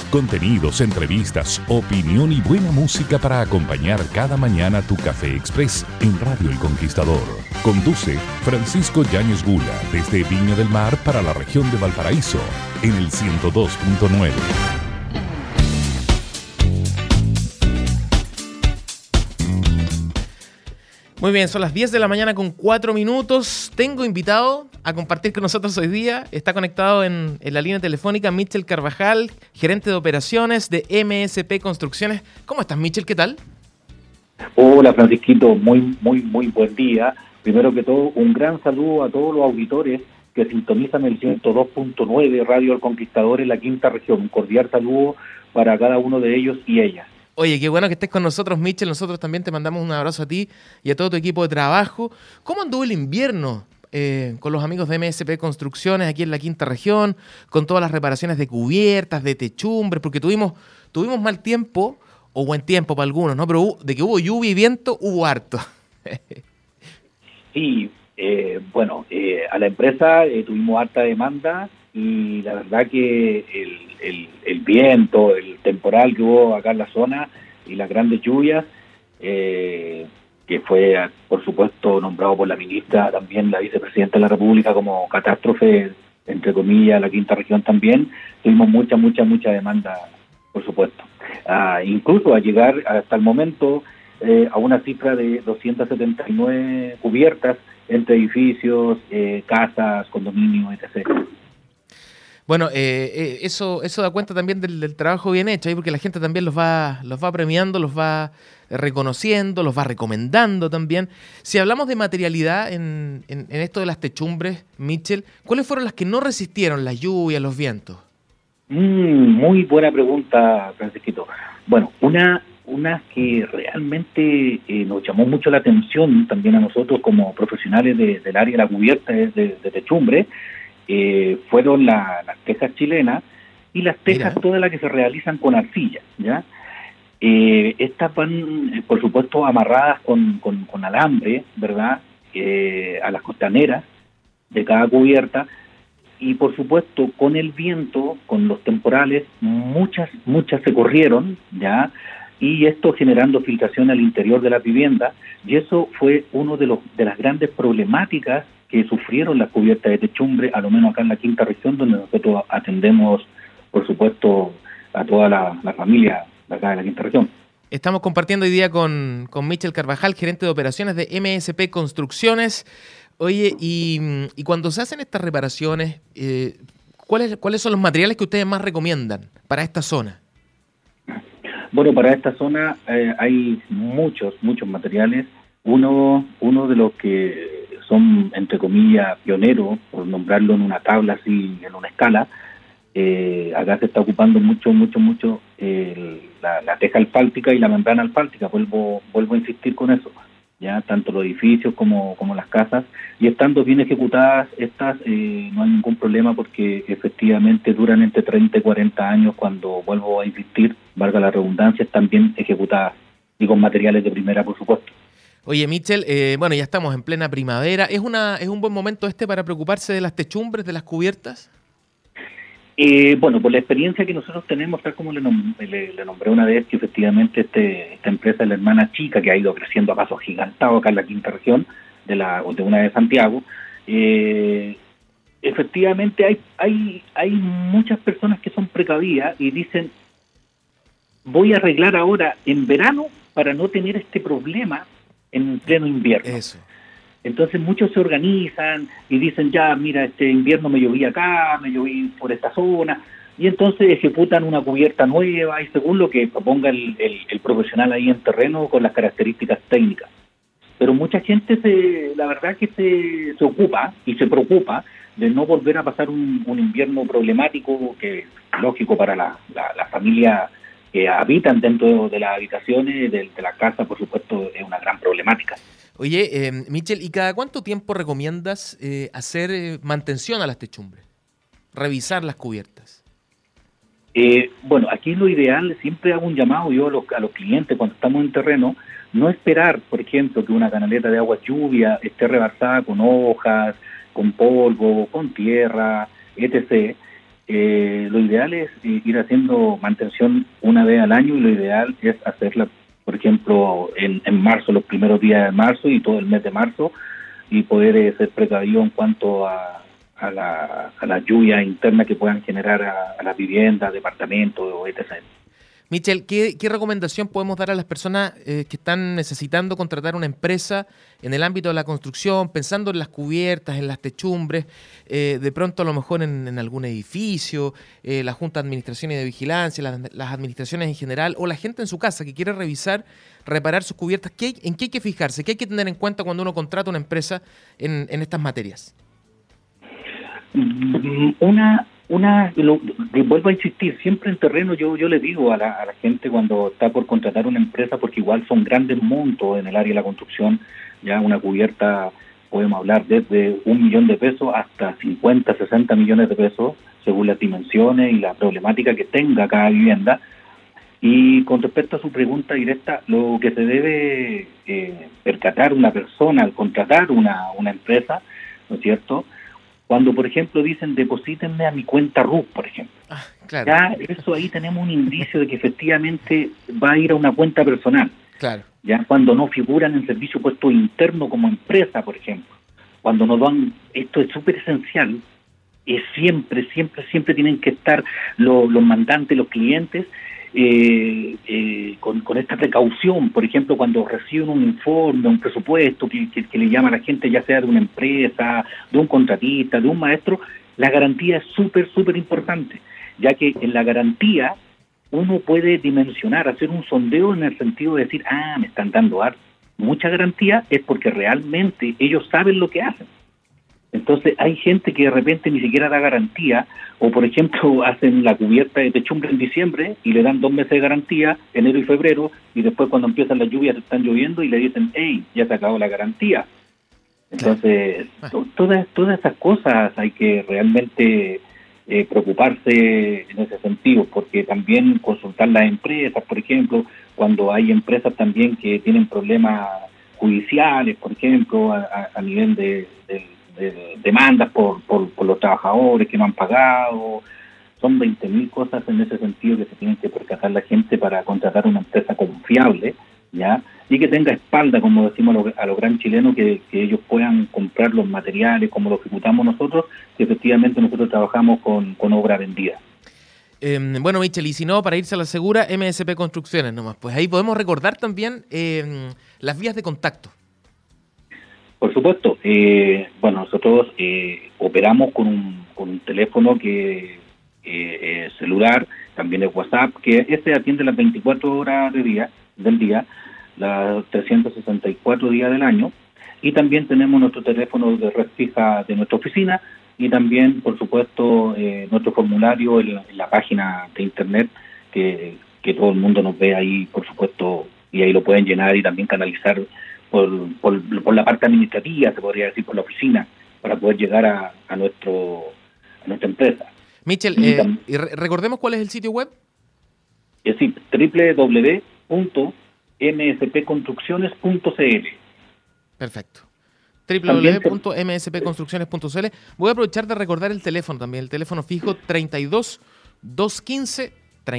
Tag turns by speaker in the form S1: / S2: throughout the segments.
S1: contenidos, entrevistas, opinión y buena música para acompañar cada mañana tu café express en Radio El Conquistador. Conduce Francisco Yáñez Gula desde Viña del Mar para la región de Valparaíso en el 102.9.
S2: Muy bien, son las 10 de la mañana con 4 minutos. Tengo invitado a compartir con nosotros hoy día. Está conectado en la línea telefónica Michel Carvajal, gerente de operaciones de MSP Construcciones. ¿Cómo estás, Michel? ¿Qué tal?
S3: Hola, Francisquito. Muy buen día. Primero que todo, un gran saludo a todos los auditores que sintonizan el 102.9 Radio El Conquistador en la quinta región. Un cordial saludo para cada uno de ellos y ellas.
S2: Oye, qué bueno que estés con nosotros, Michel. Nosotros también te mandamos un abrazo a ti y a todo tu equipo de trabajo. ¿Cómo anduvo el invierno con los amigos de MSP Construcciones aquí en la quinta región, con todas las reparaciones de cubiertas, de techumbres? Porque tuvimos mal tiempo, o buen tiempo para algunos, ¿no? Pero de que hubo lluvia y viento, hubo harto.
S3: Sí, a la empresa tuvimos harta demanda y la verdad que el viento, el temporal que hubo acá en la zona y las grandes lluvias, que fue, por supuesto, nombrado por la ministra, también la vicepresidenta de la República como catástrofe, entre comillas, la quinta región también, tuvimos mucha demanda, por supuesto. Incluso a llegar hasta el momento a una cifra de 279 cubiertas entre edificios, casas, condominios, etc.
S2: Bueno, eso da cuenta también del trabajo bien hecho, porque la gente también los va premiando, los va reconociendo, los va recomendando también. Si hablamos de materialidad en esto de las techumbres, Michel, ¿cuáles fueron las que no resistieron las lluvias, los vientos?
S3: Muy buena pregunta, Francisquito. Bueno, una que realmente nos llamó mucho la atención también a nosotros como profesionales del área de la cubierta de techumbre, fueron las tejas chilenas y las tejas todas las que se realizan con arcilla, ¿ya? Estas van, por supuesto, amarradas con alambre, ¿verdad? A las costaneras de cada cubierta y, por supuesto, con el viento, con los temporales, muchas se corrieron, ¿ya? Y esto generando filtración al interior de la vivienda, y eso fue uno de las grandes problemáticas que sufrieron las cubiertas de techumbre, a lo menos acá en la quinta región, donde nosotros atendemos, por supuesto, a toda la familia de acá de la quinta región.
S2: Estamos compartiendo hoy día con Michel Carvajal, gerente de operaciones de MSP Construcciones. Oye, y cuando se hacen estas reparaciones, ¿cuáles son los materiales que ustedes más recomiendan para esta zona?
S3: Bueno, para esta zona hay muchos materiales. Uno de los que son, entre comillas, pioneros, por nombrarlo en una tabla así, en una escala, acá se está ocupando mucho la teja asfáltica y la membrana asfáltica. Vuelvo a insistir con eso, ya tanto los edificios como las casas, y estando bien ejecutadas estas, no hay ningún problema porque efectivamente duran entre 30 y 40 años cuando, vuelvo a insistir, valga la redundancia, están bien ejecutadas y con materiales de primera, por supuesto.
S2: Oye, Michel, ya estamos en plena primavera. ¿Es un buen momento para preocuparse de las techumbres, de las cubiertas?
S3: Por la experiencia que nosotros tenemos, tal como le nombré una vez, que efectivamente esta empresa es la hermana chica que ha ido creciendo a pasos gigantados acá en la quinta región de una de Santiago. Efectivamente hay muchas personas que son precavidas y dicen, voy a arreglar ahora en verano para no tener este problema en pleno invierno.
S2: Eso.
S3: Entonces muchos se organizan y dicen, ya, mira, este invierno me lloví acá, me lloví por esta zona, y entonces ejecutan una cubierta nueva y según lo que proponga el profesional ahí en terreno con las características técnicas. Pero mucha gente la verdad que se ocupa y se preocupa de no volver a pasar un invierno problemático, que es lógico para la familia que habitan dentro de las habitaciones, de la casa, por supuesto, es una gran problemática.
S2: Oye, Michel, ¿y cada cuánto tiempo recomiendas hacer mantención a las techumbres? Revisar las cubiertas.
S3: Aquí lo ideal, siempre hago un llamado yo a los clientes cuando estamos en terreno, no esperar, por ejemplo, que una canaleta de agua lluvia esté rebalsada con hojas, con polvo, con tierra, etc., lo ideal es ir haciendo mantención una vez al año, y lo ideal es hacerla, por ejemplo, en marzo, los primeros días de marzo y todo el mes de marzo, y poder ser precavido en cuanto a la lluvia interna que puedan generar a las viviendas, departamentos, etc.
S2: Michel, ¿qué recomendación podemos dar a las personas que están necesitando contratar una empresa en el ámbito de la construcción, pensando en las cubiertas, en las techumbres, de pronto a lo mejor en algún edificio, la Junta de Administración y de Vigilancia, las administraciones en general, o la gente en su casa que quiere reparar sus cubiertas? ¿En qué hay que fijarse? ¿Qué hay que tener en cuenta cuando uno contrata una empresa en estas materias?
S3: Vuelvo a insistir, siempre en terreno yo le digo a la gente cuando está por contratar una empresa, porque igual son grandes montos en el área de la construcción, ya una cubierta podemos hablar desde 1 millón de pesos hasta 50, 60 millones de pesos, según las dimensiones y la problemática que tenga cada vivienda. Y con respecto a su pregunta directa, lo que se debe percatar una persona al contratar una empresa, ¿no es cierto?, cuando, por ejemplo, dicen deposítenme a mi cuenta RUP, por ejemplo.
S2: Claro.
S3: Ya eso ahí tenemos un indicio de que efectivamente va a ir a una cuenta personal.
S2: Claro.
S3: Ya cuando no figuran en servicio puesto interno como empresa, por ejemplo. Cuando nos dan, esto es súper esencial, siempre tienen que estar los mandantes, los clientes, con esta precaución. Por ejemplo, cuando reciben un informe, un presupuesto que le llama a la gente, ya sea de una empresa, de un contratista, de un maestro, la garantía es súper importante, ya que en la garantía uno puede dimensionar, hacer un sondeo en el sentido de decir, me están dando mucha garantía, es porque realmente ellos saben lo que hacen. Entonces hay gente que de repente ni siquiera da garantía, o por ejemplo hacen la cubierta de techumbre en diciembre y le dan 2 meses de garantía, enero y febrero, y después cuando empiezan las lluvias están lloviendo y le dicen, ya se acabó la garantía. Entonces todas esas cosas hay que realmente preocuparse en ese sentido, porque también consultar las empresas, por ejemplo, cuando hay empresas también que tienen problemas judiciales, por ejemplo, a nivel de demandas por los trabajadores que no han pagado. Son 20.000 cosas en ese sentido que se tienen que percatar la gente para contratar una empresa confiable, ¿ya? Y que tenga espalda, como decimos a los gran chilenos, que ellos puedan comprar los materiales como lo ejecutamos nosotros, que efectivamente nosotros trabajamos con obra vendida.
S2: Bueno, Michel, y si no, para irse a la segura, MSP Construcciones nomás. Pues ahí podemos recordar también las vías de contacto.
S3: Por supuesto. Nosotros operamos con un teléfono que es celular, también es WhatsApp, que atiende las 24 horas del día, las 364 días del año, y también tenemos nuestro teléfono de red fija de nuestra oficina, y también, por supuesto, nuestro formulario en la página de internet, que todo el mundo nos ve ahí, por supuesto, y ahí lo pueden llenar y también canalizar por la parte administrativa, se podría decir, por la oficina, para poder llegar a nuestra empresa.
S2: Michel, y recordemos cuál es el sitio web.
S3: Es decir, www.mspconstrucciones.cl.
S2: Perfecto. www.mspconstrucciones.cl. Voy a aprovechar de recordar el teléfono también, el teléfono fijo 32 215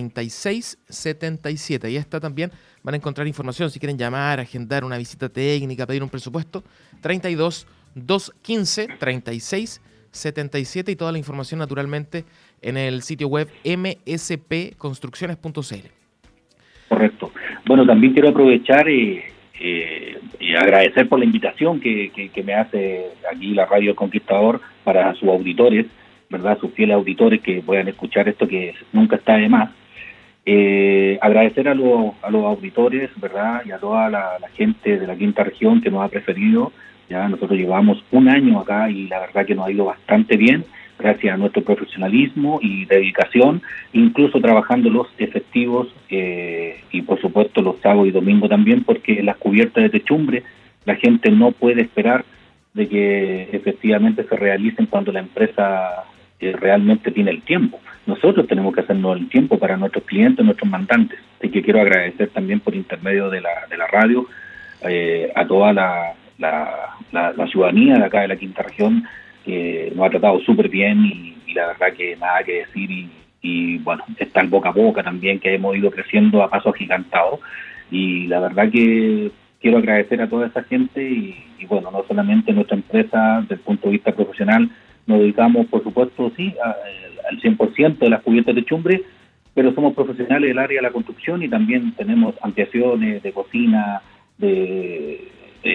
S2: 3677. Ahí está también, van a encontrar información si quieren llamar, agendar una visita técnica, pedir un presupuesto. 32 215 3677 y toda la información naturalmente en el sitio web mspconstrucciones.cl.
S3: Correcto. Bueno, también quiero aprovechar y agradecer por la invitación que me hace aquí la Radio El Conquistador para sus auditores, ¿verdad? Sus fieles auditores que puedan escuchar esto, que nunca está de más. Agradecer a los auditores, ¿verdad? Y a toda la gente de la quinta región que nos ha preferido. Ya nosotros llevamos 1 año acá y la verdad que nos ha ido bastante bien, gracias a nuestro profesionalismo y dedicación, incluso trabajando los efectivos y por supuesto los sábados y domingos también, porque las cubiertas de techumbre la gente no puede esperar de que efectivamente se realicen cuando la empresa realmente tiene el tiempo. Nosotros tenemos que hacernos el tiempo para nuestros clientes, nuestros mandantes. Así que quiero agradecer también por intermedio de la radio a toda la ciudadanía de acá de la quinta región, que nos ha tratado súper bien y la verdad que nada que decir, y bueno, está el boca a boca también, que hemos ido creciendo a paso agigantado, y la verdad que quiero agradecer a toda esa gente, y bueno, no solamente nuestra empresa, desde el punto de vista profesional, nos dedicamos, por supuesto, sí, al 100% de las cubiertas de techumbre, pero somos profesionales del área de la construcción y también tenemos ampliaciones de cocina, de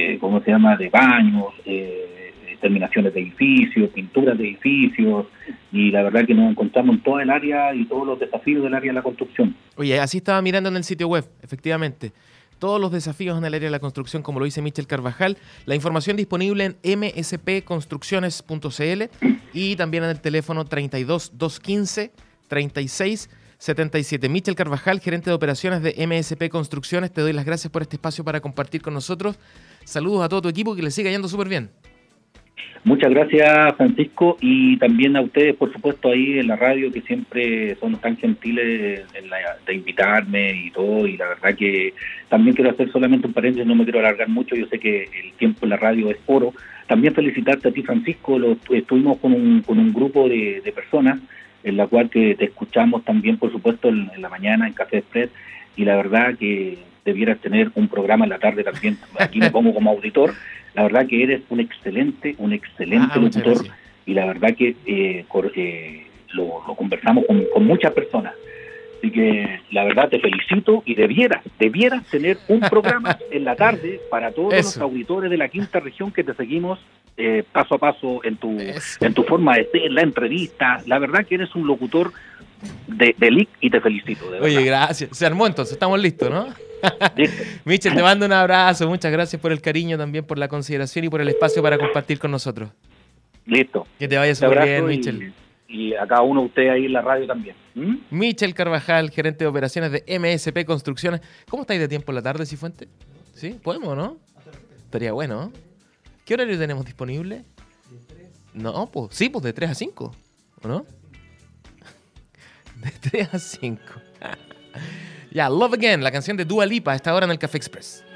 S3: baños, terminaciones de edificios, pinturas de edificios, y la verdad que nos encontramos en toda el área y todos los desafíos del área de la construcción.
S2: Oye, así estaba mirando en el sitio web, efectivamente. Todos los desafíos en el área de la construcción, como lo dice Michel Carvajal. La información disponible en mspconstrucciones.cl y también en el teléfono 32 215 36 77. Michel Carvajal, gerente de operaciones de MSP Construcciones, te doy las gracias por este espacio para compartir con nosotros. Saludos a todo tu equipo, que le siga yendo súper bien.
S3: Muchas gracias, Francisco, y también a ustedes, por supuesto, ahí en la radio, que siempre son tan gentiles de invitarme y todo, y la verdad que también quiero hacer solamente un paréntesis, no me quiero alargar mucho, yo sé que el tiempo en la radio es oro. También felicitarte a ti, Francisco, estuvimos con un grupo de personas, en la cual que te escuchamos también, por supuesto, en la mañana en Café Express, y la verdad que debieras tener un programa en la tarde también, aquí me pongo como auditor. La verdad que eres un excelente locutor, y la verdad que lo conversamos con muchas personas. Así que la verdad te felicito, y debieras tener un programa en la tarde para todos los auditores de la quinta región que te seguimos paso a paso en tu forma de ser, la entrevista. La verdad que eres un locutor de elite, y te felicito. De verdad.
S2: Oye, gracias. Se armó entonces, estamos listos, ¿no? Michel, te mando un abrazo, muchas gracias por el cariño, también por la consideración y por el espacio para compartir con nosotros.
S3: Listo.
S2: Que te vaya súper bien, Michel.
S3: Y a cada uno de ustedes ahí en la radio también.
S2: Michel Carvajal, gerente de operaciones de MSP Construcciones. ¿Cómo estáis de tiempo en la tarde, Cifuente? ¿Sí? ¿Podemos, no? Estaría bueno, ¿no? ¿Qué horario tenemos disponible? No, pues sí, pues de 3 a 5, ¿o no? De 3 a 5. Ya, Love Again, la canción de Dua Lipa, a esta hora en el Café Express.